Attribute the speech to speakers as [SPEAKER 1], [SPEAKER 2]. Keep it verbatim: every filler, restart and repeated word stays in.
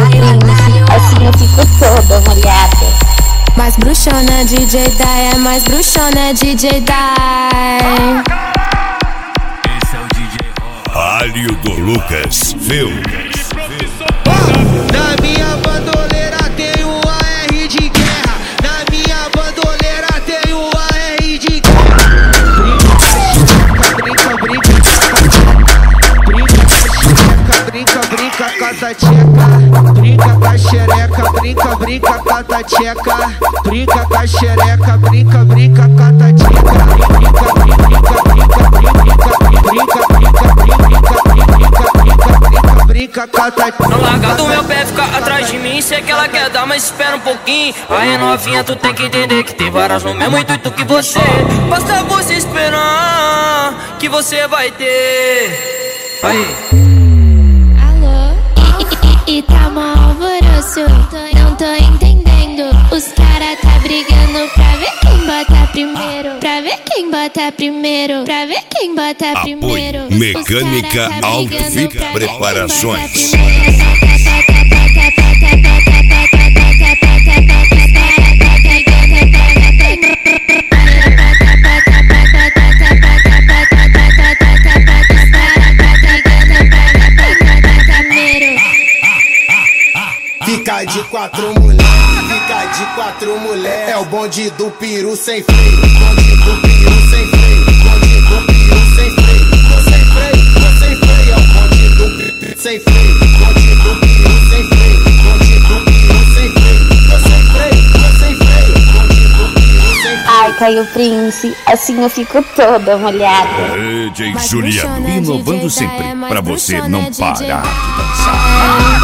[SPEAKER 1] Prince, assim eu fico toda molhada.
[SPEAKER 2] Mais bruxona D J Dai, é mais bruxona D J Dai.
[SPEAKER 3] Esse é o D J
[SPEAKER 4] Alho do Lucas Filmes.
[SPEAKER 5] Na minha bandoleira tem um A R de guerra. Na minha bandoleira tem um A R de guerra. Brinca, brinca, brinca, brinca, brinca com a tcheca. Brinca com a xereca, brinca, brinca com a tcheca. Brinca com a xereca, brinca, brinca com a tcheca. Brinca, brinca, brinca, brinca, brinca, brinca, brinca com a tcheca.
[SPEAKER 6] Não larga do meu pé, fica atrás de mim. Sei que ela quer dar, mas espera um pouquinho. Aí novinha, tu tem que entender que tem várias no mesmo intuito que você. Basta você esperar que você vai ter. Aí.
[SPEAKER 2] Alô? E, e tá mó alvoroço, não tô entendendo. Os cara tá brigando pra ver quem bota primeiro. Pra ver quem bota primeiro. Pra ver quem bota primeiro.
[SPEAKER 4] Apoio Mecânica Outfit Preparações.
[SPEAKER 7] Fica de quatro mulher, fica de quatro mulher. É o bonde do peru sem freio. Bonde do peru sem freio. Bonde do peru sem freio. Tô sem freio, tô sem freio. É o bonde do peru sem freio. Bonde do peru sem freio. Bonde do peru sem freio. Tô sem freio, tô sem freio. Bonde do peru sem freio.
[SPEAKER 1] Ai, Caio Prince, assim eu fico toda molhada.
[SPEAKER 4] D J Juliano, inovando sempre pra você não parar de dançar.